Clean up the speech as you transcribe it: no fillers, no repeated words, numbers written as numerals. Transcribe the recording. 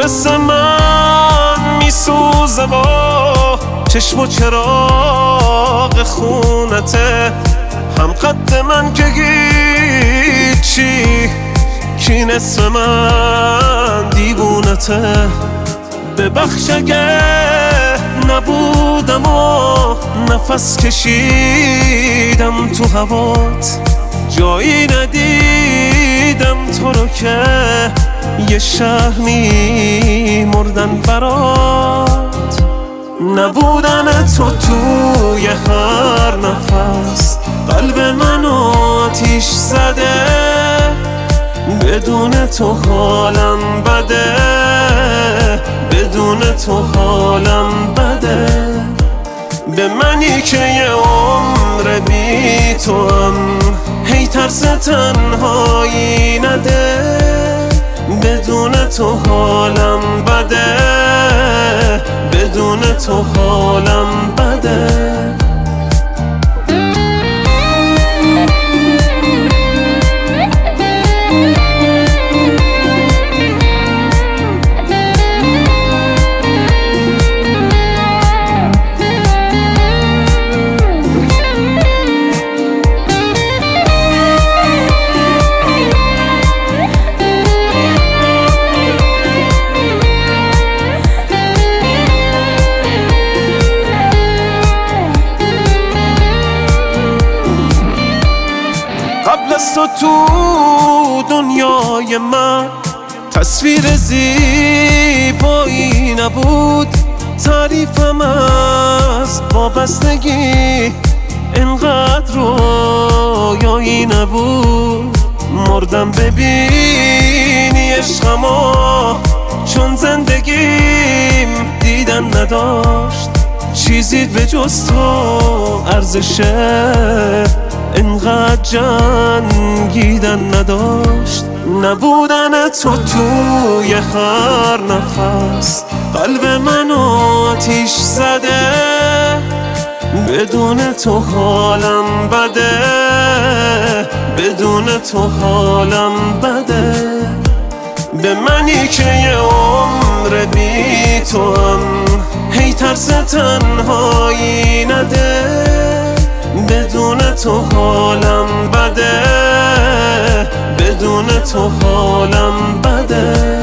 مثل من میسوزه با چشم و چراغ خونته، هم قد من که هیچی، کی نصف من دیوونته. ببخش اگه نبودم و نفس کشیدم تو هوات، جایی ندیدم تو رو که یه شهر میمردن برات. نبودن تو توی هر نفس قلب منو آتیش زده، بدون تو حالم بده، بدون تو حالم بده. به منی که یه عمر بی تو هم هی ترس تنهایی نده، بدون تو حالم بده، بدون تو حالم بده. قبل از تو دنیای من تصویر زیبایی نبود، تعریفم از وابستگی انقدر رویایی نبود. مردم ببینی عشقمو، چون زندگیم دیدن نداشت، چیزی به جز تو ارزشه انقدر جنگیدن نداشت. نبودن تو توی هر نفس قلب منو آتیش زده، بدون تو حالم بده، بدون تو حالم بده. به منی که یه عمر بی تو هم هی ترس تنهایی نده، بدون تو حالم بده، بدون تو حالم بده.